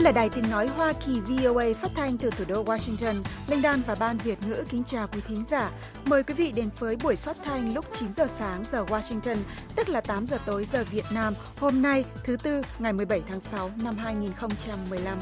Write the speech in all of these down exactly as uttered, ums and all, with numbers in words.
là Đài Tiếng nói Hoa Kỳ vê o a phát thanh từ thủ đô Washington. Linh Đan và Ban Việt ngữ kính chào quý thính giả. Mời quý vị đến với buổi phát thanh lúc chín giờ sáng giờ Washington, tức là tám giờ tối giờ Việt Nam. Hôm nay, thứ Tư, ngày mười bảy tháng sáu năm hai nghìn không trăm mười lăm.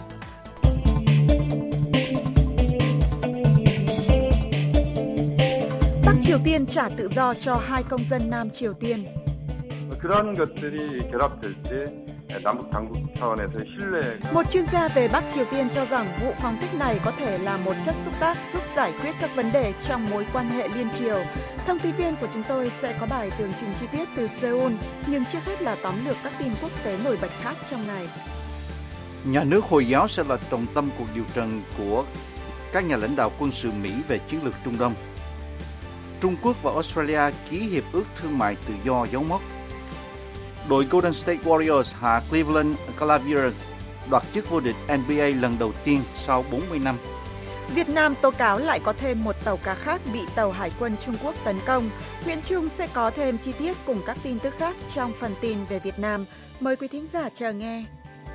Bắc Triều Tiên trả tự do cho hai công dân Nam Triều Tiên. 그런 것들이 결합될 때 남북 당국 차원에서 신뢰가 Một chuyên gia về Bắc Triều Tiên cho rằng vụ phóng thích này có thể là một chất xúc tác giúp giải quyết các vấn đề trong mối quan hệ liên triều. Thông tin viên của chúng tôi sẽ có bài tường trình chi tiết từ Seoul, nhưng trước hết là tóm lược các tin quốc tế nổi bật khác trong ngày. Nhà nước Hồi giáo sẽ là trọng tâm cuộc điều trần của các nhà lãnh đạo quân sự Mỹ về chiến lược Trung Đông. Trung Quốc và Australia ký hiệp ước thương mại tự do dấu mốc. Đội Golden State Warriors hạ Cleveland Cavaliers đoạt chức vô địch en bi ây lần đầu tiên sau bốn mươi năm. Việt Nam tố cáo lại có thêm một tàu cá khác bị tàu Hải quân Trung Quốc tấn công. Nguyễn Trung sẽ có thêm chi tiết cùng các tin tức khác trong phần tin về Việt Nam. Mời quý thính giả chờ nghe.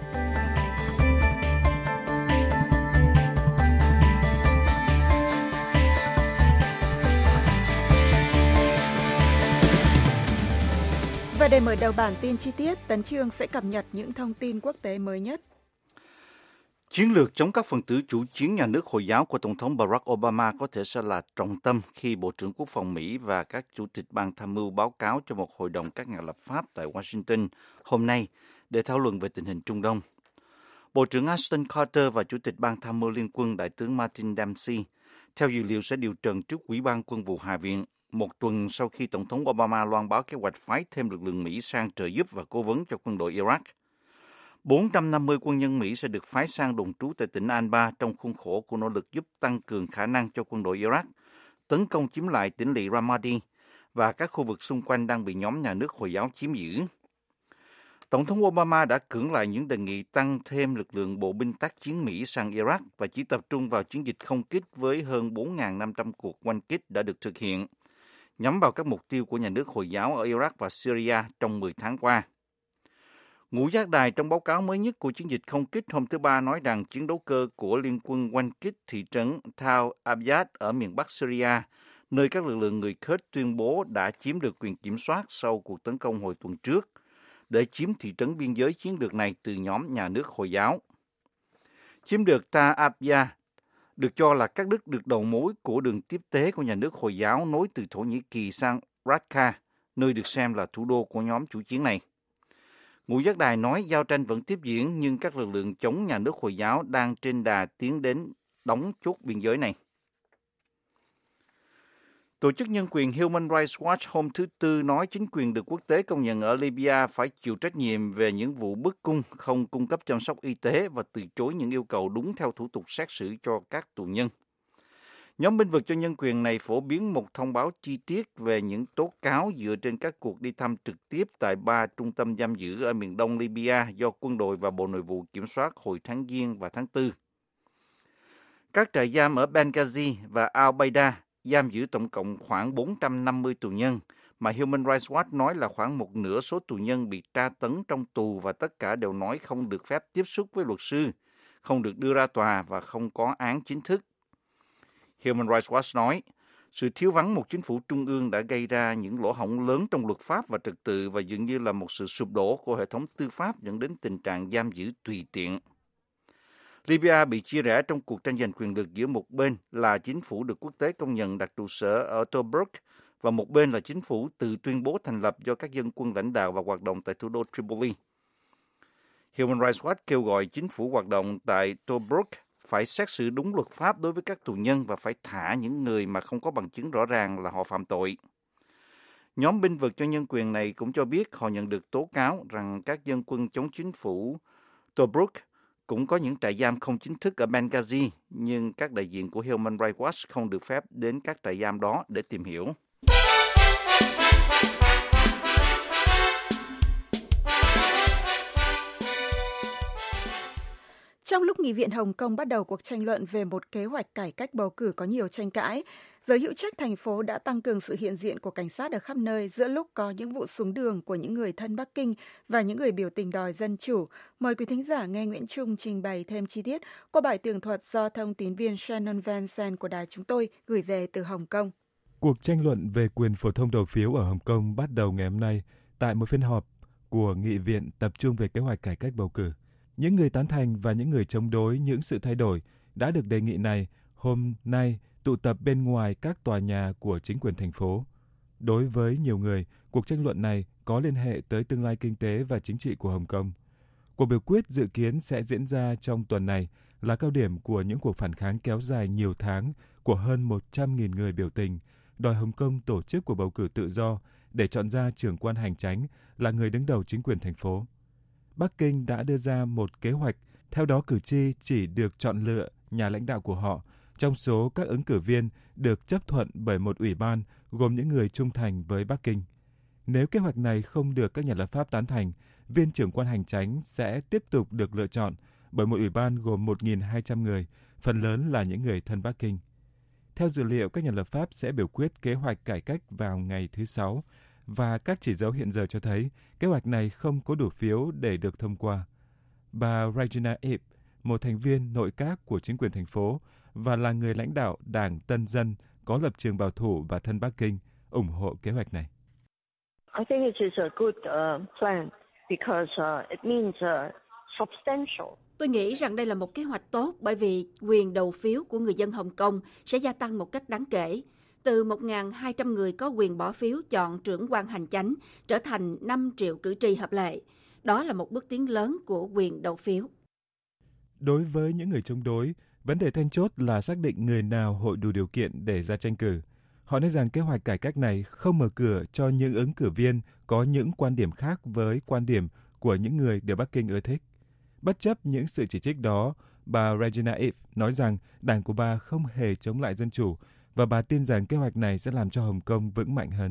Và để mở đầu bản tin chi tiết, Tấn Chương sẽ cập nhật những thông tin quốc tế mới nhất. Chiến lược chống các phần tử chủ chiến nhà nước Hồi giáo của Tổng thống Barack Obama có thể sẽ là trọng tâm khi Bộ trưởng Quốc phòng Mỹ và các chủ tịch ban tham mưu báo cáo cho một hội đồng các nhà lập pháp tại Washington hôm nay để thảo luận về tình hình Trung Đông. Bộ trưởng Ashton Carter và Chủ tịch ban tham mưu Liên quân Đại tướng Martin Dempsey theo dữ liệu sẽ điều trần trước Ủy ban Quân vụ Hạ viện một tuần sau khi Tổng thống Obama loan báo kế hoạch phái thêm lực lượng Mỹ sang trợ giúp và cố vấn cho quân đội Iraq. bốn trăm năm mươi quân nhân Mỹ sẽ được phái sang đồn trú tại tỉnh Anbar trong khuôn khổ của nỗ lực giúp tăng cường khả năng cho quân đội Iraq tấn công chiếm lại tỉnh lỵ Ramadi và các khu vực xung quanh đang bị nhóm nhà nước Hồi giáo chiếm giữ. Tổng thống Obama đã cưỡng lại những đề nghị tăng thêm lực lượng bộ binh tác chiến Mỹ sang Iraq và chỉ tập trung vào chiến dịch không kích với hơn bốn nghìn năm trăm cuộc oanh kích đã được thực hiện, nhắm vào các mục tiêu của nhà nước Hồi giáo ở Iraq và Syria trong mười tháng qua. Ngũ giác đài trong báo cáo mới nhất của chiến dịch không kích hôm thứ Ba nói rằng chiến đấu cơ của liên quân oanh kích thị trấn Tal Abyad ở miền Bắc Syria, nơi các lực lượng người Kurd tuyên bố đã chiếm được quyền kiểm soát sau cuộc tấn công hồi tuần trước, để chiếm thị trấn biên giới chiến lược này từ nhóm nhà nước Hồi giáo. Chiếm được Tal Abyad được cho là cắt đứt được đầu mối của đường tiếp tế của nhà nước Hồi giáo nối từ Thổ Nhĩ Kỳ sang Raqqa, nơi được xem là thủ đô của nhóm chủ chiến này. Ngũ giác đài nói giao tranh vẫn tiếp diễn nhưng các lực lượng chống nhà nước Hồi giáo đang trên đà tiến đến đóng chốt biên giới này. Tổ chức nhân quyền Human Rights Watch hôm thứ Tư nói chính quyền được quốc tế công nhận ở Libya phải chịu trách nhiệm về những vụ bức cung, không cung cấp chăm sóc y tế và từ chối những yêu cầu đúng theo thủ tục xét xử cho các tù nhân. Nhóm bênh vực cho nhân quyền này phổ biến một thông báo chi tiết về những tố cáo dựa trên các cuộc đi thăm trực tiếp tại ba trung tâm giam giữ ở miền đông Libya do quân đội và Bộ Nội vụ kiểm soát hồi tháng Giêng và tháng Tư. Các trại giam ở Benghazi và Al-Baida giam giữ tổng cộng khoảng bốn trăm năm mươi tù nhân, mà Human Rights Watch nói là khoảng một nửa số tù nhân bị tra tấn trong tù và tất cả đều nói không được phép tiếp xúc với luật sư, không được đưa ra tòa và không có án chính thức. Human Rights Watch nói, sự thiếu vắng một chính phủ trung ương đã gây ra những lỗ hổng lớn trong luật pháp và trật tự và dường như là một sự sụp đổ của hệ thống tư pháp dẫn đến tình trạng giam giữ tùy tiện. Libya bị chia rẽ trong cuộc tranh giành quyền lực giữa một bên là chính phủ được quốc tế công nhận đặt trụ sở ở Tobruk và một bên là chính phủ tự tuyên bố thành lập do các dân quân lãnh đạo và hoạt động tại thủ đô Tripoli. Human Rights Watch kêu gọi chính phủ hoạt động tại Tobruk phải xét xử đúng luật pháp đối với các tù nhân và phải thả những người mà không có bằng chứng rõ ràng là họ phạm tội. Nhóm bênh vực cho nhân quyền này cũng cho biết họ nhận được tố cáo rằng các dân quân chống chính phủ Tobruk cũng có những trại giam không chính thức ở Benghazi, nhưng các đại diện của Human Rights Watch không được phép đến các trại giam đó để tìm hiểu. Trong lúc Nghị viện Hồng Kông bắt đầu cuộc tranh luận về một kế hoạch cải cách bầu cử có nhiều tranh cãi, giới hữu trách thành phố đã tăng cường sự hiện diện của cảnh sát ở khắp nơi giữa lúc có những vụ xuống đường của những người thân Bắc Kinh và những người biểu tình đòi dân chủ. Mời quý thính giả nghe Nguyễn Trung trình bày thêm chi tiết qua bài tường thuật do thông tín viên Shannon Van Zandt của đài chúng tôi gửi về từ Hồng Kông. Cuộc tranh luận về quyền phổ thông đầu phiếu ở Hồng Kông bắt đầu ngày hôm nay tại một phiên họp của Nghị viện tập trung về kế hoạch cải cách bầu cử. Những người tán thành và những người chống đối những sự thay đổi đã được đề nghị này hôm nay tụ tập bên ngoài các tòa nhà của chính quyền thành phố. Đối với nhiều người, cuộc tranh luận này có liên hệ tới tương lai kinh tế và chính trị của Hồng Kông. Cuộc biểu quyết dự kiến sẽ diễn ra trong tuần này là cao điểm của những cuộc phản kháng kéo dài nhiều tháng của hơn một trăm nghìn người biểu tình, đòi Hồng Kông tổ chức cuộc bầu cử tự do để chọn ra trưởng quan hành chánh là người đứng đầu chính quyền thành phố. Bắc Kinh đã đưa ra một kế hoạch, theo đó cử tri chỉ được chọn lựa nhà lãnh đạo của họ trong số các ứng cử viên được chấp thuận bởi một ủy ban gồm những người trung thành với Bắc Kinh. Nếu kế hoạch này không được các nhà lập pháp tán thành, viên trưởng quan hành chánh sẽ tiếp tục được lựa chọn bởi một ủy ban gồm một nghìn hai trăm người, phần lớn là những người thân Bắc Kinh. Theo dữ liệu, các nhà lập pháp sẽ biểu quyết kế hoạch cải cách vào ngày thứ Sáu, và các chỉ dấu hiện giờ cho thấy kế hoạch này không có đủ phiếu để được thông qua. Bà Regina Ip, một thành viên nội các của chính quyền thành phố và là người lãnh đạo Đảng Tân Dân có lập trường bảo thủ và thân Bắc Kinh, ủng hộ kế hoạch này. I think it is a good uh, plan because uh, it means uh, substantial. Tôi nghĩ rằng đây là một kế hoạch tốt bởi vì quyền đầu phiếu của người dân Hồng Kông sẽ gia tăng một cách đáng kể. Từ một nghìn hai trăm người có quyền bỏ phiếu chọn trưởng quan hành chánh trở thành năm triệu cử tri hợp lệ. Đó là một bước tiến lớn của quyền đầu phiếu. Đối với những người chống đối, vấn đề then chốt là xác định người nào hội đủ điều kiện để ra tranh cử. Họ nói rằng kế hoạch cải cách này không mở cửa cho những ứng cử viên có những quan điểm khác với quan điểm của những người được Bắc Kinh ưa thích. Bất chấp những sự chỉ trích đó, bà Regina Ip nói rằng đảng của bà không hề chống lại dân chủ và bà tin rằng kế hoạch này sẽ làm cho Hồng Kông vững mạnh hơn.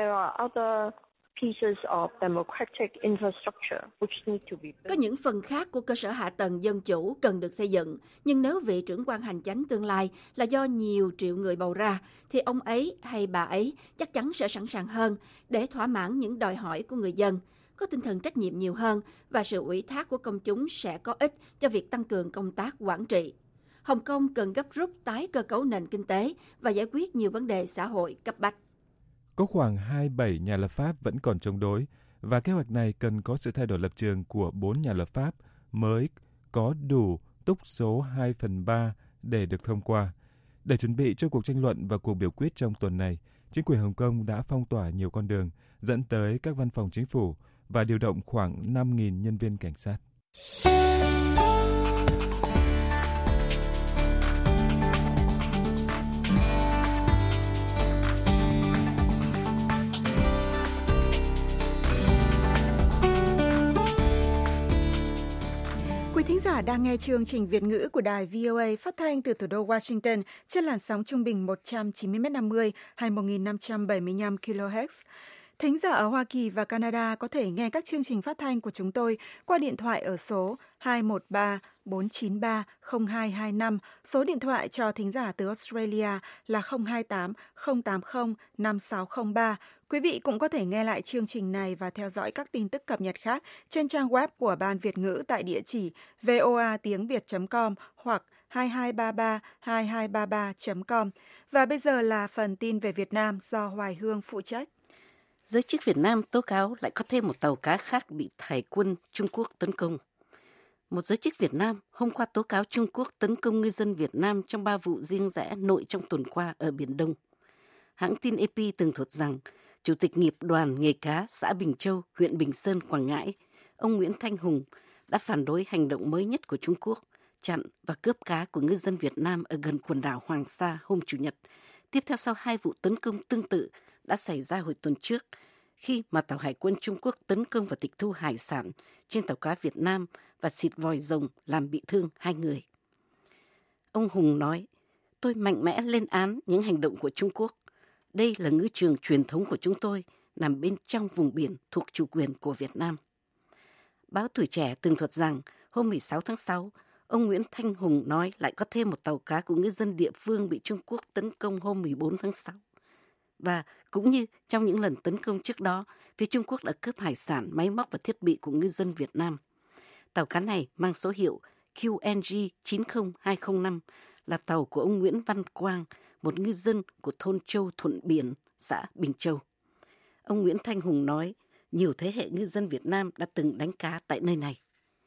Có những phần khác của cơ sở hạ tầng dân chủ cần được xây dựng, nhưng nếu vị trưởng quan hành chánh tương lai là do nhiều triệu người bầu ra, thì ông ấy hay bà ấy chắc chắn sẽ sẵn sàng hơn để thỏa mãn những đòi hỏi của người dân, có tinh thần trách nhiệm nhiều hơn và sự ủy thác của công chúng sẽ có ích cho việc tăng cường công tác quản trị. Hồng Kông cần gấp rút tái cơ cấu nền kinh tế và giải quyết nhiều vấn đề xã hội cấp bách. Có khoảng hai mươi bảy nhà lập pháp vẫn còn chống đối, và kế hoạch này cần có sự thay đổi lập trường của bốn nhà lập pháp mới có đủ túc số hai phần ba để được thông qua. Để chuẩn bị cho cuộc tranh luận và cuộc biểu quyết trong tuần này, chính quyền Hồng Kông đã phong tỏa nhiều con đường, dẫn tới các văn phòng chính phủ và điều động khoảng năm nghìn nhân viên cảnh sát. Quý thính giả đang nghe chương trình Việt ngữ của đài vê o a phát thanh từ thủ đô Washington trên làn sóng trung bình một trăm chín mươi mét năm mươi hay một nghìn năm trăm bảy mươi lăm ki lô héc. Thính giả ở Hoa Kỳ và Canada có thể nghe các chương trình phát thanh của chúng tôi qua điện thoại ở số hai một ba bốn chín ba không hai hai năm. Số điện thoại cho thính giả từ Australia là không hai tám không tám không năm sáu không ba. Quý vị cũng có thể nghe lại chương trình này và theo dõi các tin tức cập nhật khác trên trang web của Ban Việt ngữ tại địa chỉ voa tiếng việt chấm com hoặc hai hai ba ba hai hai ba ba chấm com. Và bây giờ là phần tin về Việt Nam do Hoài Hương phụ trách. Giới chức Việt Nam tố cáo lại có thêm một tàu cá khác bị Hải quân Trung Quốc tấn công. Một giới chức Việt Nam hôm qua tố cáo Trung Quốc tấn công ngư dân Việt Nam trong ba vụ riêng rẽ nội trong tuần qua ở Biển Đông. Hãng tin a pê tường thuật rằng Chủ tịch nghiệp đoàn nghề cá xã Bình Châu, huyện Bình Sơn, Quảng Ngãi, ông Nguyễn Thanh Hùng đã phản đối hành động mới nhất của Trung Quốc chặn và cướp cá của ngư dân Việt Nam ở gần quần đảo Hoàng Sa hôm Chủ nhật, tiếp theo sau hai vụ tấn công tương tự đã xảy ra hồi tuần trước khi mà tàu Hải quân Trung Quốc tấn công và tịch thu hải sản trên tàu cá Việt Nam và xịt vòi rồng làm bị thương hai người. Ông Hùng nói, tôi mạnh mẽ lên án những hành động của Trung Quốc. Đây là ngư trường truyền thống của chúng tôi, nằm bên trong vùng biển thuộc chủ quyền của Việt Nam. Báo Tuổi Trẻ tường thuật rằng hôm mười sáu tháng sáu, Ông Nguyễn Thanh Hùng nói lại có thêm một tàu cá của ngư dân địa phương bị Trung Quốc tấn công hôm mười bốn tháng sáu. Và cũng như trong những lần tấn công trước đó, phía Trung Quốc đã cướp hải sản, máy móc và thiết bị của ngư dân Việt Nam. Tàu cá này mang số hiệu Q N G chín không hai không năm là tàu của ông Nguyễn Văn Quang, một ngư dân của thôn Châu Thuận Biển, xã Bình Châu. Ông Nguyễn Thanh Hùng nói, nhiều thế hệ ngư dân Việt Nam đã từng đánh cá tại nơi này.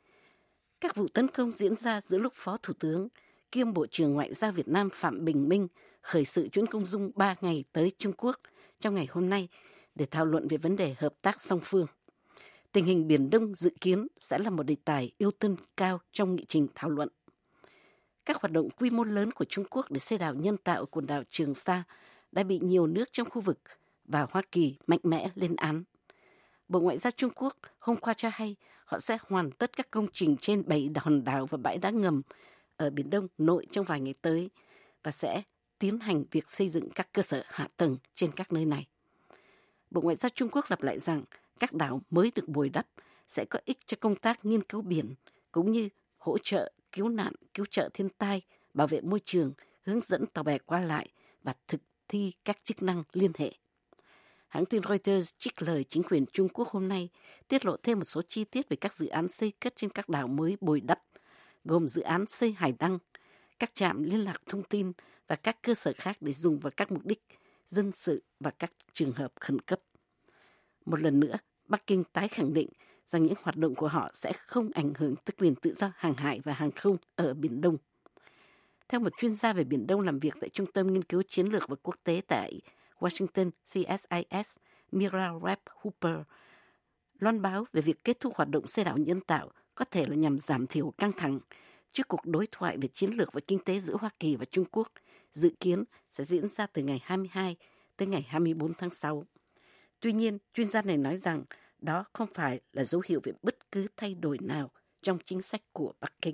Các vụ tấn công diễn ra giữa lúc Phó Thủ tướng kiêm Bộ trưởng Ngoại giao Việt Nam Phạm Bình Minh khởi sự chuyến công du ba ngày tới Trung Quốc trong ngày hôm nay để thảo luận về vấn đề hợp tác song phương. Tình hình Biển Đông dự kiến sẽ là một đề tài ưu tiên cao trong nghị trình thảo luận. Các hoạt động quy mô lớn của Trung Quốc để xây đảo nhân tạo ở quần đảo Trường Sa đã bị nhiều nước trong khu vực và Hoa Kỳ mạnh mẽ lên án. Bộ Ngoại giao Trung Quốc hôm qua cho hay họ sẽ hoàn tất các công trình trên bảy hòn đảo và bãi đá ngầm ở Biển Đông nội trong vài ngày tới và sẽ tiến hành việc xây dựng các cơ sở hạ tầng trên các nơi này. Bộ Ngoại giao Trung Quốc lặp lại rằng các đảo mới được bồi đắp sẽ có ích cho công tác nghiên cứu biển cũng như hỗ trợ cứu nạn, cứu trợ thiên tai, bảo vệ môi trường, hướng dẫn tàu bè qua lại và thực thi các chức năng liên hệ. Hãng tin Reuters trích lời chính quyền Trung Quốc hôm nay tiết lộ thêm một số chi tiết về các dự án xây cất trên các đảo mới bồi đắp, gồm dự án xây hải đăng, các trạm liên lạc thông tin và các cơ sở khác để dùng vào các mục đích dân sự và các trường hợp khẩn cấp. Một lần nữa, Bắc Kinh tái khẳng định rằng những hoạt động của họ sẽ không ảnh hưởng tới quyền tự do hàng hải và hàng không ở Biển Đông. Theo một chuyên gia về Biển Đông làm việc tại Trung tâm Nghiên cứu Chiến lược và Quốc tế tại Washington C S I S, Mira Rapp Hooper, loan báo về việc kết thúc hoạt động xây đảo nhân tạo có thể là nhằm giảm thiểu căng thẳng trước cuộc đối thoại về chiến lược và kinh tế giữa Hoa Kỳ và Trung Quốc, dự kiến sẽ diễn ra từ ngày hai mươi hai tới ngày hai mươi bốn tháng sáu. Tuy nhiên, chuyên gia này nói rằng đó không phải là dấu hiệu về bất cứ thay đổi nào trong chính sách của Bắc Kinh.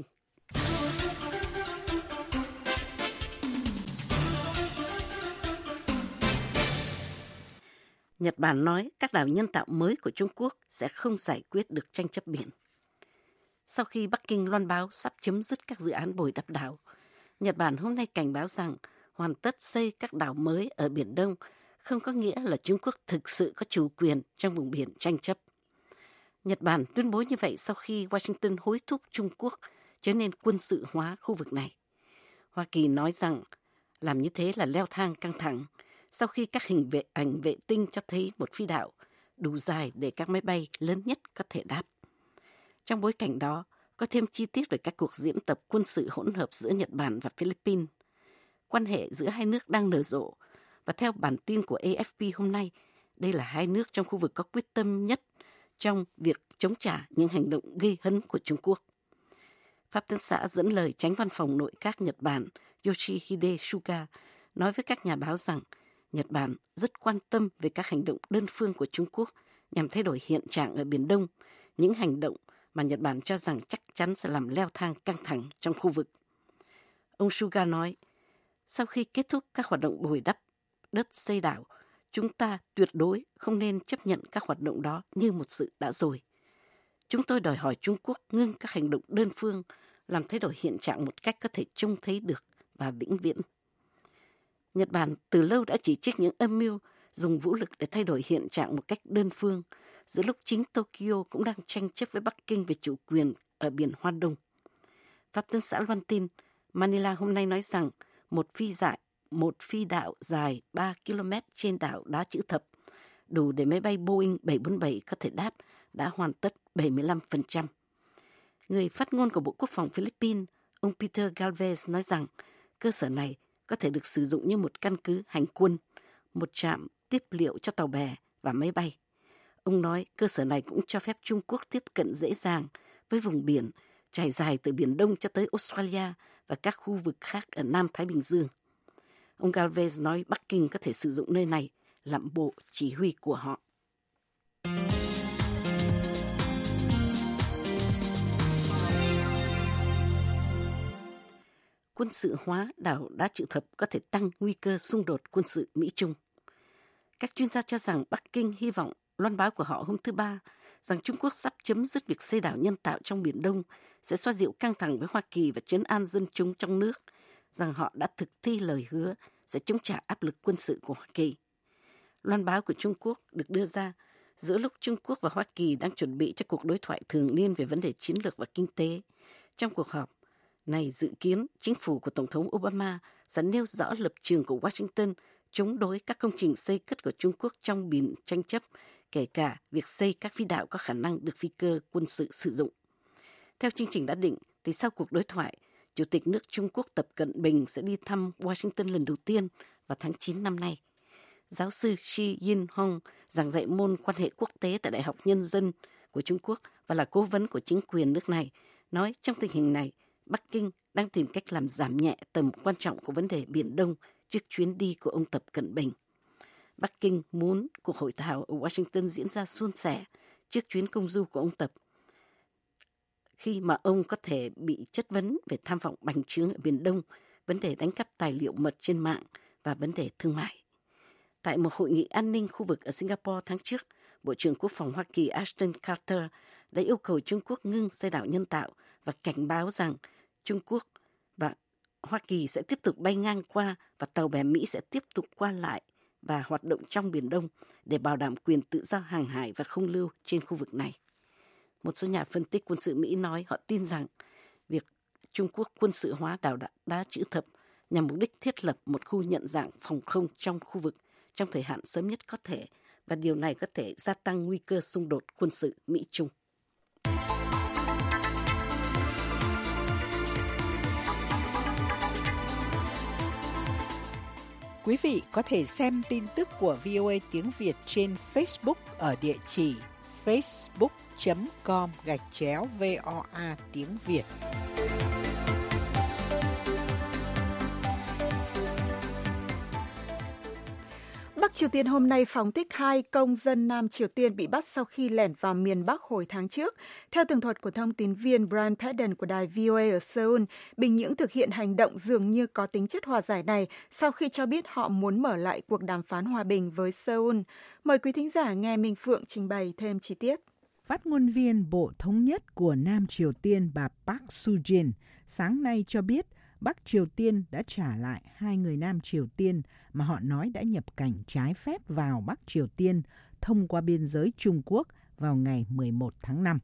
Nhật Bản nói các đảo nhân tạo mới của Trung Quốc sẽ không giải quyết được tranh chấp biển. Sau khi Bắc Kinh loan báo sắp chấm dứt các dự án bồi đắp đảo, Nhật Bản hôm nay cảnh báo rằng hoàn tất xây các đảo mới ở Biển Đông không có nghĩa là Trung Quốc thực sự có chủ quyền trong vùng biển tranh chấp. Nhật Bản tuyên bố như vậy sau khi Washington hối thúc Trung Quốc trở nên quân sự hóa khu vực này. Hoa Kỳ nói rằng làm như thế là leo thang căng thẳng sau khi các hình vệ ảnh vệ tinh cho thấy một phi đạo đủ dài để các máy bay lớn nhất có thể đáp. Trong bối cảnh đó, có thêm chi tiết về các cuộc diễn tập quân sự hỗn hợp giữa Nhật Bản và Philippines. Quan hệ giữa hai nước đang nở rộ, và theo bản tin của A F P hôm nay, đây là hai nước trong khu vực có quyết tâm nhất trong việc chống trả những hành động gây hấn của Trung Quốc. Pháp Tân xã dẫn lời Chánh Văn phòng Nội các Nhật Bản Yoshihide Suga nói với các nhà báo rằng Nhật Bản rất quan tâm về các hành động đơn phương của Trung Quốc nhằm thay đổi hiện trạng ở Biển Đông, những hành động mà Nhật Bản cho rằng chắc chắn sẽ làm leo thang căng thẳng trong khu vực. Ông Suga nói, sau khi kết thúc các hoạt động bồi đắp đất xây đảo, chúng ta tuyệt đối không nên chấp nhận các hoạt động đó như một sự đã rồi. Chúng tôi đòi hỏi Trung Quốc ngưng các hành động đơn phương, làm thay đổi hiện trạng một cách có thể trông thấy được và vĩnh viễn. Nhật Bản từ lâu đã chỉ trích những âm mưu dùng vũ lực để thay đổi hiện trạng một cách đơn phương, giữa lúc chính Tokyo cũng đang tranh chấp với Bắc Kinh về chủ quyền ở biển Hoa Đông. Pháp Tân xã loan tin, Manila hôm nay nói rằng một phi dại, một phi đạo dài ba ki lô mét trên đảo đá chữ thập, đủ để máy bay Boeing bảy bốn bảy có thể đáp, đã hoàn tất bảy mươi lăm phần trăm. Người phát ngôn của Bộ Quốc phòng Philippines, ông Peter Galvez nói rằng cơ sở này có thể được sử dụng như một căn cứ hành quân, một trạm tiếp liệu cho tàu bè và máy bay. Ông nói cơ sở này cũng cho phép Trung Quốc tiếp cận dễ dàng với vùng biển trải dài từ Biển Đông cho tới Australia và các khu vực khác ở Nam Thái Bình Dương. Ông Galvez nói Bắc Kinh có thể sử dụng nơi này làm bộ chỉ huy của họ. Quân sự hóa đảo đá chữ thập có thể tăng nguy cơ xung đột quân sự Mỹ-Trung. Các chuyên gia cho rằng Bắc Kinh hy vọng loan báo của họ hôm thứ Ba rằng Trung Quốc sắp chấm dứt việc xây đảo nhân tạo trong Biển Đông, sẽ xoa dịu căng thẳng với Hoa Kỳ và trấn an dân chúng trong nước, rằng họ đã thực thi lời hứa sẽ chống trả áp lực quân sự của Hoa Kỳ. Loan báo của Trung Quốc được đưa ra giữa lúc Trung Quốc và Hoa Kỳ đang chuẩn bị cho cuộc đối thoại thường niên về vấn đề chiến lược và kinh tế. Trong cuộc họp này dự kiến, chính phủ của Tổng thống Obama sẽ nêu rõ lập trường của Washington chống đối các công trình xây cất của Trung Quốc trong biển tranh chấp, kể cả việc xây các phi đạo có khả năng được phi cơ quân sự sử dụng. Theo chương trình đã định, thì sau cuộc đối thoại, Chủ tịch nước Trung Quốc Tập Cận Bình sẽ đi thăm Washington lần đầu tiên vào tháng chín năm nay. Giáo sư Shi Yin-hong, giảng dạy môn quan hệ quốc tế tại Đại học Nhân dân của Trung Quốc và là cố vấn của chính quyền nước này, nói trong tình hình này, Bắc Kinh đang tìm cách làm giảm nhẹ tầm quan trọng của vấn đề Biển Đông trước chuyến đi của ông Tập Cận Bình. Bắc Kinh muốn cuộc hội thảo ở Washington diễn ra suôn sẻ trước chuyến công du của ông Tập, khi mà ông có thể bị chất vấn về tham vọng bành trướng ở Biển Đông, vấn đề đánh cắp tài liệu mật trên mạng và vấn đề thương mại. Tại một hội nghị an ninh khu vực ở Singapore tháng trước, Bộ trưởng Quốc phòng Hoa Kỳ Ashton Carter đã yêu cầu Trung Quốc ngưng xây đảo nhân tạo và cảnh báo rằng Trung Quốc và Hoa Kỳ sẽ tiếp tục bay ngang qua và tàu bè Mỹ sẽ tiếp tục qua lại và hoạt động trong Biển Đông để bảo đảm quyền tự do hàng hải và không lưu trên khu vực này. Một số nhà phân tích quân sự Mỹ nói họ tin rằng việc Trung Quốc quân sự hóa đảo đá, đá chữ thập nhằm mục đích thiết lập một khu nhận dạng phòng không trong khu vực trong thời hạn sớm nhất có thể, và điều này có thể gia tăng nguy cơ xung đột quân sự Mỹ-Trung. Quý vị có thể xem tin tức của vê o a tiếng Việt trên Facebook ở địa chỉ facebook chấm com gạch chéo voa tiếng Việt. Bắc Triều Tiên hôm nay phóng thích hai công dân Nam Triều Tiên bị bắt sau khi lẻn vào miền Bắc hồi tháng trước. Theo tường thuật của thông tín viên Brian Padden của đài vê o a ở Seoul, Bình Nhưỡng thực hiện hành động dường như có tính chất hòa giải này sau khi cho biết họ muốn mở lại cuộc đàm phán hòa bình với Seoul. Mời quý thính giả nghe Minh Phượng trình bày thêm chi tiết. Phát ngôn viên Bộ Thống nhất của Nam Triều Tiên bà Park Soo-jin sáng nay cho biết Bắc Triều Tiên đã trả lại hai người Nam Triều Tiên mà họ nói đã nhập cảnh trái phép vào Bắc Triều Tiên thông qua biên giới Trung Quốc vào ngày mười một tháng năm.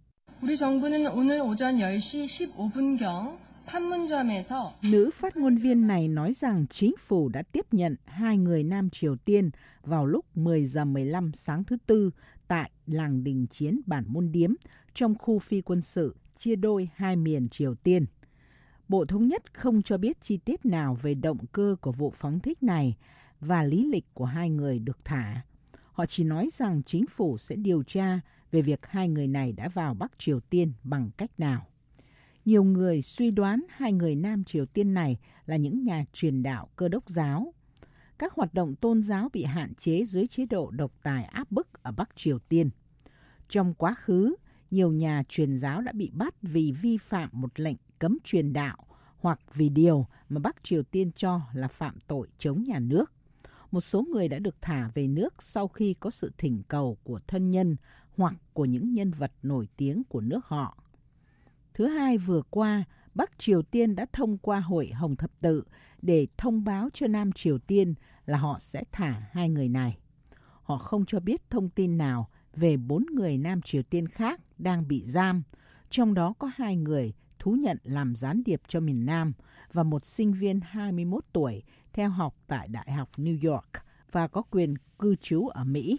Nữ phát ngôn viên này nói rằng chính phủ đã tiếp nhận hai người Nam Triều Tiên vào lúc mười giờ mười lăm sáng thứ Tư tại làng đình chiến Bản Môn Điếm trong khu phi quân sự chia đôi hai miền Triều Tiên. Bộ Thống nhất không cho biết chi tiết nào về động cơ của vụ phóng thích này và lý lịch của hai người được thả. Họ chỉ nói rằng chính phủ sẽ điều tra về việc hai người này đã vào Bắc Triều Tiên bằng cách nào. Nhiều người suy đoán hai người Nam Triều Tiên này là những nhà truyền đạo Cơ đốc giáo. Các hoạt động tôn giáo bị hạn chế dưới chế độ độc tài áp bức ở Bắc Triều Tiên. Trong quá khứ, nhiều nhà truyền giáo đã bị bắt vì vi phạm một lệnh cấm truyền đạo hoặc vì điều mà Bắc Triều Tiên cho là phạm tội chống nhà nước. Một số người đã được thả về nước sau khi có sự thỉnh cầu của thân nhân hoặc của những nhân vật nổi tiếng của nước họ. Thứ Hai vừa qua, Bắc Triều Tiên đã thông qua Hội Hồng Thập Tự để thông báo cho Nam Triều Tiên là họ sẽ thả hai người này. Họ không cho biết thông tin nào về bốn người Nam Triều Tiên khác đang bị giam, trong đó có hai người thú nhận làm gián điệp cho miền Nam và một sinh viên hai mươi mốt tuổi theo học tại Đại học New York và có quyền cư trú ở Mỹ.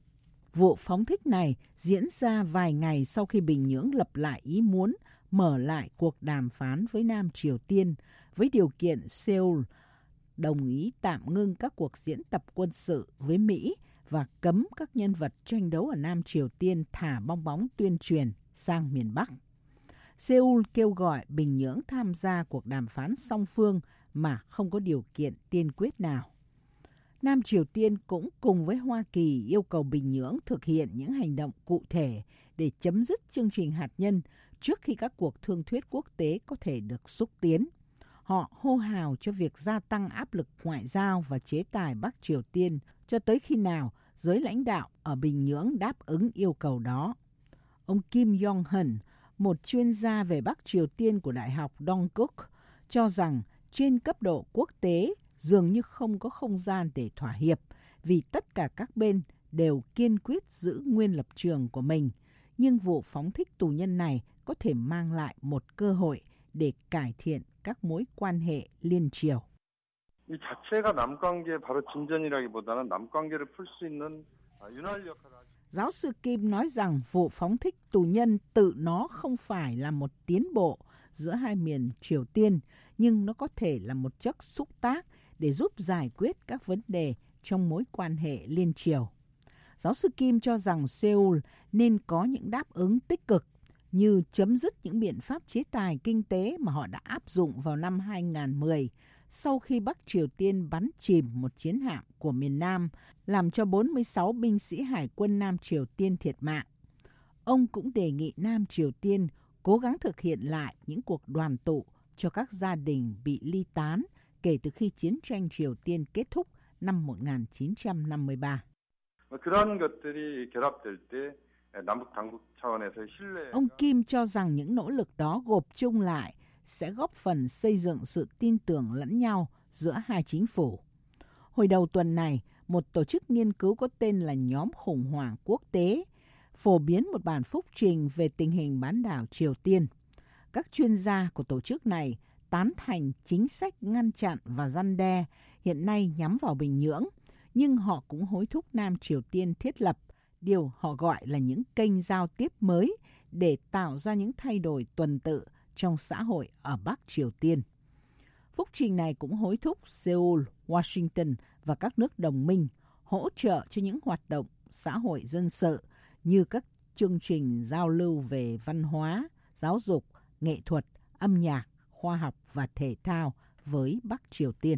Vụ phóng thích này diễn ra vài ngày sau khi Bình Nhưỡng lập lại ý muốn mở lại cuộc đàm phán với Nam Triều Tiên với điều kiện Seoul đồng ý tạm ngưng các cuộc diễn tập quân sự với Mỹ và cấm các nhân vật tranh đấu ở Nam Triều Tiên thả bong bóng tuyên truyền sang miền Bắc. Seoul kêu gọi Bình Nhưỡng tham gia cuộc đàm phán song phương mà không có điều kiện tiên quyết nào. Nam Triều Tiên cũng cùng với Hoa Kỳ yêu cầu Bình Nhưỡng thực hiện những hành động cụ thể để chấm dứt chương trình hạt nhân trước khi các cuộc thương thuyết quốc tế có thể được xúc tiến. Họ hô hào cho việc gia tăng áp lực ngoại giao và chế tài Bắc Triều Tiên cho tới khi nào giới lãnh đạo ở Bình Nhưỡng đáp ứng yêu cầu đó. Ông Kim Yong-hun, một chuyên gia về Bắc Triều Tiên của Đại học Dongguk, cho rằng trên cấp độ quốc tế dường như không có không gian để thỏa hiệp vì tất cả các bên đều kiên quyết giữ nguyên lập trường của mình. Nhưng vụ phóng thích tù nhân này có thể mang lại một cơ hội để cải thiện các mối quan hệ liên triều. 이 자체가 남관계의 바로 진전이라기보다는 남관계를 풀 수 있는 윤활 역할을 하죠. Giáo sư Kim nói rằng vụ phóng thích tù nhân tự nó không phải là một tiến bộ giữa hai miền Triều Tiên, nhưng nó có thể là một chất xúc tác để giúp giải quyết các vấn đề trong mối quan hệ liên triều. Giáo sư Kim cho rằng Seoul nên có những đáp ứng tích cực như chấm dứt những biện pháp chế tài kinh tế mà họ đã áp dụng vào năm hai không một không sau khi Bắc Triều Tiên bắn chìm một chiến hạm của miền Nam, làm cho bốn mươi sáu binh sĩ Hải quân Nam Triều Tiên thiệt mạng. Ông cũng đề nghị Nam Triều Tiên cố gắng thực hiện lại những cuộc đoàn tụ cho các gia đình bị ly tán kể từ khi chiến tranh Triều Tiên kết thúc năm một nghìn chín trăm năm mươi ba. 그런 것들이 결합될 때 남북 당국 차원에서의 신뢰. Ông Kim cho rằng những nỗ lực đó gộp chung lại sẽ góp phần xây dựng sự tin tưởng lẫn nhau giữa hai chính phủ. Hồi đầu tuần này, một tổ chức nghiên cứu có tên là Nhóm Khủng hoảng Quốc tế phổ biến một bản phúc trình về tình hình bán đảo Triều Tiên. Các chuyên gia của tổ chức này tán thành chính sách ngăn chặn và răn đe hiện nay nhắm vào Bình Nhưỡng, nhưng họ cũng hối thúc Nam Triều Tiên thiết lập điều họ gọi là những kênh giao tiếp mới để tạo ra những thay đổi tuần tự trong xã hội ở Bắc Triều Tiên. Phúc trình này cũng hối thúc Seoul, Washington và các nước đồng minh hỗ trợ cho những hoạt động xã hội dân sự như các chương trình giao lưu về văn hóa, giáo dục, nghệ thuật, âm nhạc, khoa học và thể thao với Bắc Triều Tiên.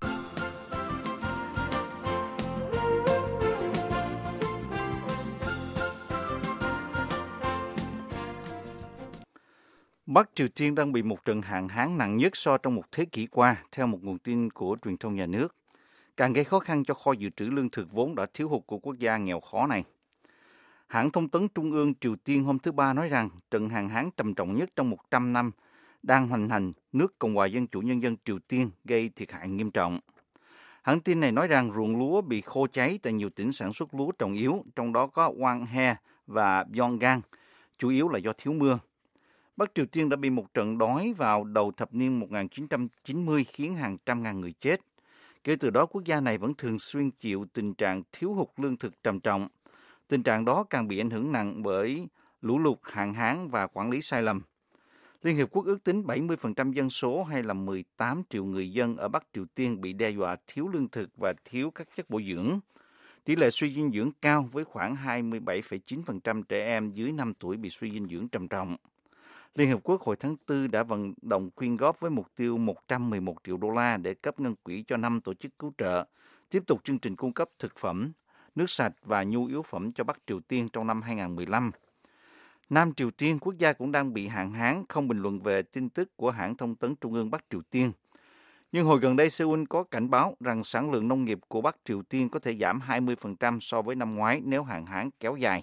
Bắc Triều Tiên đang bị một trận hạn hán nặng nhất so trong một thế kỷ qua, theo một nguồn tin của truyền thông nhà nước, càng gây khó khăn cho kho dự trữ lương thực vốn đã thiếu hụt của quốc gia nghèo khó này. Hãng thông tấn Trung ương Triều Tiên hôm thứ Ba nói rằng trận hạn hán trầm trọng nhất trong một trăm năm đang hoành hành nước Cộng hòa Dân chủ Nhân dân Triều Tiên, gây thiệt hại nghiêm trọng. Hãng tin này nói rằng ruộng lúa bị khô cháy tại nhiều tỉnh sản xuất lúa trọng yếu, trong đó có Hwanghae và Yongan, chủ yếu là do thiếu mưa. Bắc Triều Tiên đã bị một trận đói vào đầu thập niên một nghìn chín trăm chín mươi khiến hàng trăm ngàn người chết. Kể từ đó, quốc gia này vẫn thường xuyên chịu tình trạng thiếu hụt lương thực trầm trọng. Tình trạng đó càng bị ảnh hưởng nặng bởi lũ lụt, hạn hán và quản lý sai lầm. Liên Hiệp Quốc ước tính bảy mươi phần trăm dân số hay là mười tám triệu người dân ở Bắc Triều Tiên bị đe dọa thiếu lương thực và thiếu các chất bổ dưỡng. Tỷ lệ suy dinh dưỡng cao với khoảng hai mươi bảy phẩy chín phần trăm trẻ em dưới năm tuổi bị suy dinh dưỡng trầm trọng. Liên Hợp Quốc hồi tháng tư đã vận động quyên góp với mục tiêu một trăm mười một triệu đô la để cấp ngân quỹ cho năm tổ chức cứu trợ, tiếp tục chương trình cung cấp thực phẩm, nước sạch và nhu yếu phẩm cho Bắc Triều Tiên trong năm hai không một lăm. Nam Triều Tiên, quốc gia cũng đang bị hạn hán, không bình luận về tin tức của hãng thông tấn Trung ương Bắc Triều Tiên. Nhưng hồi gần đây, Seoul có cảnh báo rằng sản lượng nông nghiệp của Bắc Triều Tiên có thể giảm hai mươi phần trăm so với năm ngoái nếu hạn hán kéo dài.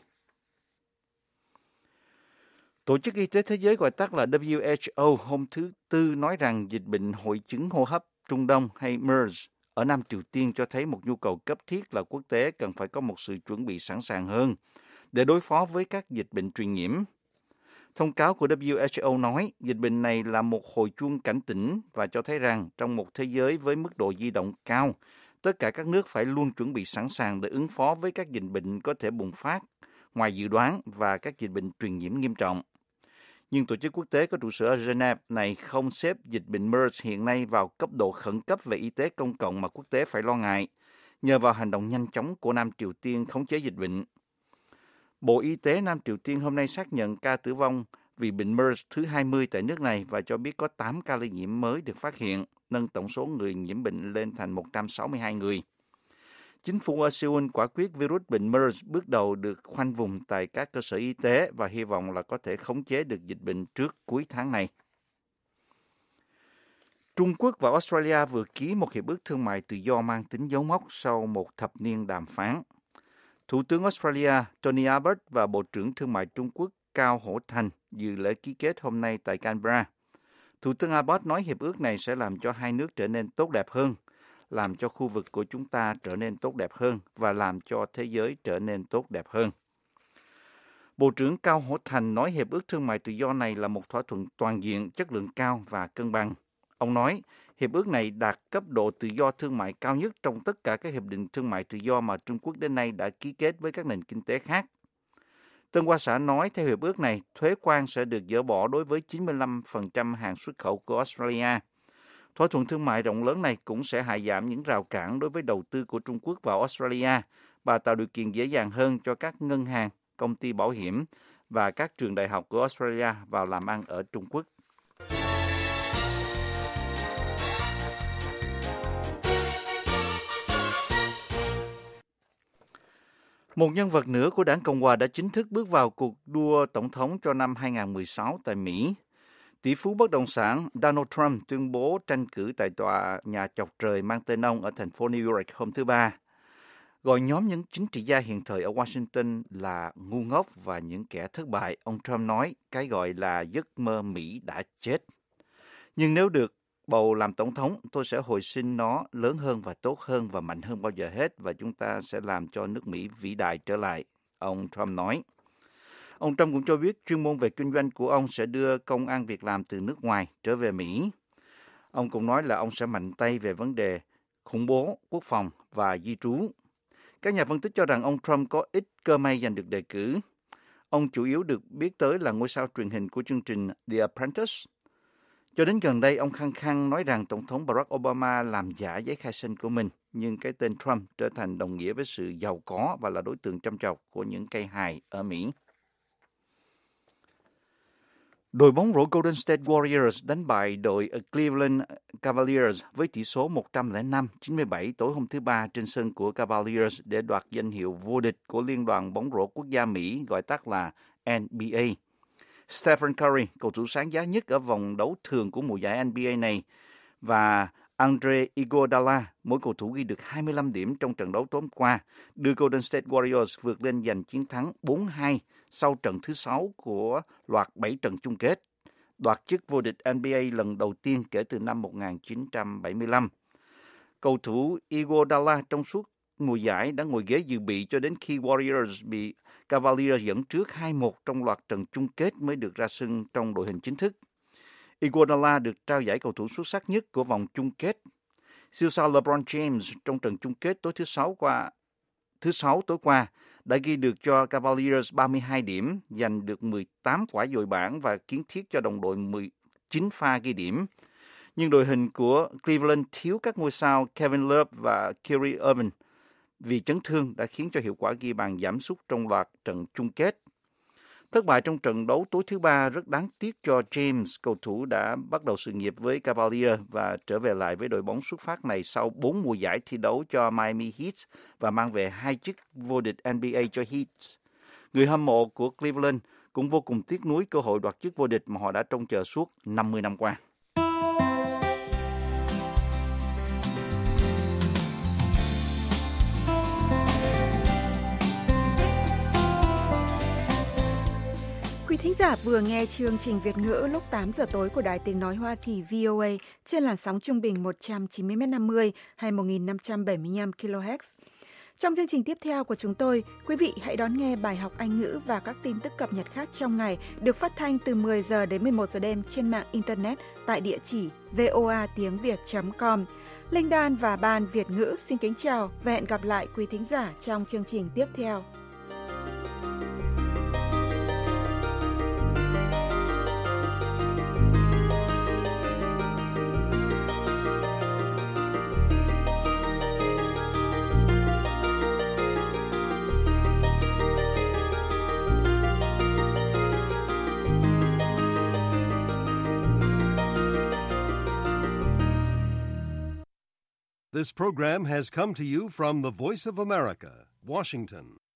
Tổ chức Y tế Thế giới gọi tắt là W H O hôm thứ Tư nói rằng dịch bệnh hội chứng hô hấp Trung Đông hay MERS ở Nam Triều Tiên cho thấy một nhu cầu cấp thiết là quốc tế cần phải có một sự chuẩn bị sẵn sàng hơn để đối phó với các dịch bệnh truyền nhiễm. Thông cáo của W H O nói dịch bệnh này là một hồi chuông cảnh tỉnh và cho thấy rằng trong một thế giới với mức độ di động cao, tất cả các nước phải luôn chuẩn bị sẵn sàng để ứng phó với các dịch bệnh có thể bùng phát ngoài dự đoán và các dịch bệnh truyền nhiễm nghiêm trọng. Nhưng tổ chức quốc tế có trụ sở ở Geneva này không xếp dịch bệnh MERS hiện nay vào cấp độ khẩn cấp về y tế công cộng mà quốc tế phải lo ngại, nhờ vào hành động nhanh chóng của Nam Triều Tiên khống chế dịch bệnh. Bộ Y tế Nam Triều Tiên hôm nay xác nhận ca tử vong vì bệnh MERS thứ hai mươi tại nước này và cho biết có tám ca lây nhiễm mới được phát hiện, nâng tổng số người nhiễm bệnh lên thành một trăm sáu mươi hai người. Chính phủ ở Seoul quả quyết virus bệnh MERS bước đầu được khoanh vùng tại các cơ sở y tế và hy vọng là có thể khống chế được dịch bệnh trước cuối tháng này. Trung Quốc và Australia vừa ký một hiệp ước thương mại tự do mang tính dấu mốc sau một thập niên đàm phán. Thủ tướng Australia Tony Abbott và Bộ trưởng Thương mại Trung Quốc Cao Hổ Thành dự lễ ký kết hôm nay tại Canberra. Thủ tướng Abbott nói hiệp ước này sẽ làm cho hai nước trở nên tốt đẹp hơn, làm cho khu vực của chúng ta trở nên tốt đẹp hơn và làm cho thế giới trở nên tốt đẹp hơn. Bộ trưởng Cao Hổ Thành nói hiệp ước thương mại tự do này là một thỏa thuận toàn diện, chất lượng cao và cân bằng. Ông nói, hiệp ước này đạt cấp độ tự do thương mại cao nhất trong tất cả các hiệp định thương mại tự do mà Trung Quốc đến nay đã ký kết với các nền kinh tế khác. Tân Hoa Xã nói, theo hiệp ước này, thuế quan sẽ được dỡ bỏ đối với chín mươi lăm phần trăm hàng xuất khẩu của Australia. Thỏa thuận thương mại rộng lớn này cũng sẽ hạ giảm những rào cản đối với đầu tư của Trung Quốc vào Australia và tạo điều kiện dễ dàng hơn cho các ngân hàng, công ty bảo hiểm và các trường đại học của Australia vào làm ăn ở Trung Quốc. Một nhân vật nữa của đảng Cộng hòa đã chính thức bước vào cuộc đua tổng thống cho năm hai không một sáu tại Mỹ. Tỷ phú bất động sản Donald Trump tuyên bố tranh cử tại tòa nhà chọc trời mang tên ông ở thành phố New York hôm thứ Ba, gọi nhóm những chính trị gia hiện thời ở Washington là ngu ngốc và những kẻ thất bại. Ông Trump nói cái gọi là giấc mơ Mỹ đã chết. Nhưng nếu được bầu làm tổng thống, tôi sẽ hồi sinh nó lớn hơn và tốt hơn và mạnh hơn bao giờ hết và chúng ta sẽ làm cho nước Mỹ vĩ đại trở lại, ông Trump nói. Ông Trump cũng cho biết chuyên môn về kinh doanh của ông sẽ đưa công ăn việc làm từ nước ngoài trở về Mỹ. Ông cũng nói là ông sẽ mạnh tay về vấn đề khủng bố, quốc phòng và di trú. Các nhà phân tích cho rằng ông Trump có ít cơ may giành được đề cử. Ông chủ yếu được biết tới là ngôi sao truyền hình của chương trình The Apprentice. Cho đến gần đây, ông khăng khăng nói rằng Tổng thống Barack Obama làm giả giấy khai sinh của mình, nhưng cái tên Trump trở thành đồng nghĩa với sự giàu có và là đối tượng chăm chọc của những cây hài ở Mỹ. Đội bóng rổ Golden State Warriors đánh bại đội Cleveland Cavaliers với tỷ số một trăm lẻ năm chín mươi bảy tối hôm thứ Ba trên sân của Cavaliers để đoạt danh hiệu vô địch của Liên đoàn bóng rổ quốc gia Mỹ, gọi tắt là N B A. Stephen Curry, cầu thủ sáng giá nhất ở vòng đấu thường của mùa giải N B A này, và Andre Iguodala, mỗi cầu thủ ghi được hai mươi lăm điểm trong trận đấu tối qua, đưa Golden State Warriors vượt lên giành chiến thắng bốn hai sau trận thứ sáu của loạt bảy trận chung kết, đoạt chức vô địch N B A lần đầu tiên kể từ năm một nghìn chín trăm bảy mươi lăm. Cầu thủ Iguodala trong suốt mùa giải đã ngồi ghế dự bị cho đến khi Warriors bị Cavaliers dẫn trước hai một trong loạt trận chung kết mới được ra sân trong đội hình chính thức. Iguodala được trao giải cầu thủ xuất sắc nhất của vòng chung kết. Siêu sao LeBron James trong trận chung kết tối thứ sáu qua thứ sáu tối qua đã ghi được cho Cavaliers ba mươi hai điểm, giành được mười tám quả dội bảng và kiến thiết cho đồng đội mười chín pha ghi điểm. Nhưng đội hình của Cleveland thiếu các ngôi sao Kevin Love và Kyrie Irving vì chấn thương đã khiến cho hiệu quả ghi bàn giảm sút trong loạt trận chung kết. Thất bại trong trận đấu tối thứ Ba rất đáng tiếc cho James, cầu thủ đã bắt đầu sự nghiệp với Cavaliers và trở về lại với đội bóng xuất phát này sau bốn mùa giải thi đấu cho Miami Heat và mang về hai chức vô địch N B A cho Heat. Người hâm mộ của Cleveland cũng vô cùng tiếc nuối cơ hội đoạt chức vô địch mà họ đã trông chờ suốt năm mươi năm qua. Quý thính giả vừa nghe chương trình Việt ngữ lúc tám giờ tối của Đài Tiếng Nói Hoa Kỳ V O A trên làn sóng trung bình một trăm chín mươi mét năm mươi hay một nghìn năm trăm bảy mươi lăm ki lô héc. Trong chương trình tiếp theo của chúng tôi, quý vị hãy đón nghe bài học Anh ngữ và các tin tức cập nhật khác trong ngày được phát thanh từ mười giờ đến mười một giờ đêm trên mạng Internet tại địa chỉ voa tiếng việt chấm com. Linh Đan và Ban Việt ngữ xin kính chào và hẹn gặp lại quý thính giả trong chương trình tiếp theo. This program has come to you from the Voice of America, Washington.